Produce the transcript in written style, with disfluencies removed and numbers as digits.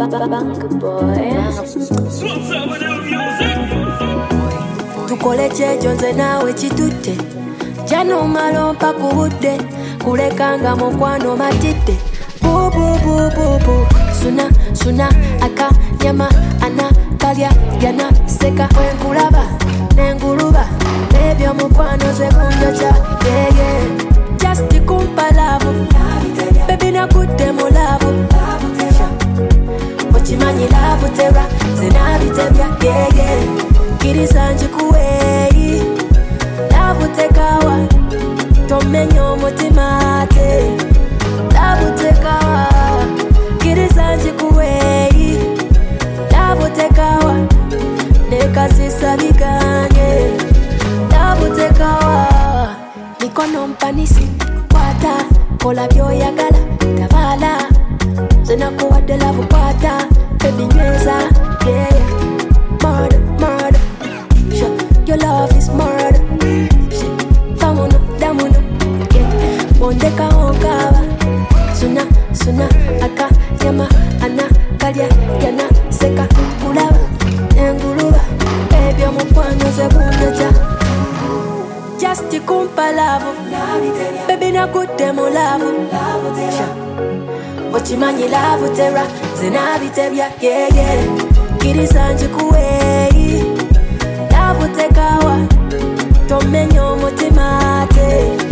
Tukole chejo nze nawe kitutte jano malompa kubudde kulekanga mukwano matidde bu suna akanyama anakalya yana seka wenkulaba nenguluba ebyo mukwano ze kunjocha yeah just kumpa love baby nakudde mu love ochimanyi love tera zinabitebya yeah kiriza njikuweyi love tekawa tomenyo mutima te love tekawa kiriza njikuweyi love tekawa nekasisa biganye love tekawa mikono mpanisi kwata kola byoyagala tabala zena kuwadde love kwata baby nyweza yeah murder your love is murder famuno damuno yeah ondeka onkaba suna akanyama anakalya yana seka kulaba enguluba ebyo mukwano ze kunjocha just kumpa love baby nakudde mu love ochimanyi love tera zinabitebya yeah kiriza njikuweyi love tekawa tomenyo mutima te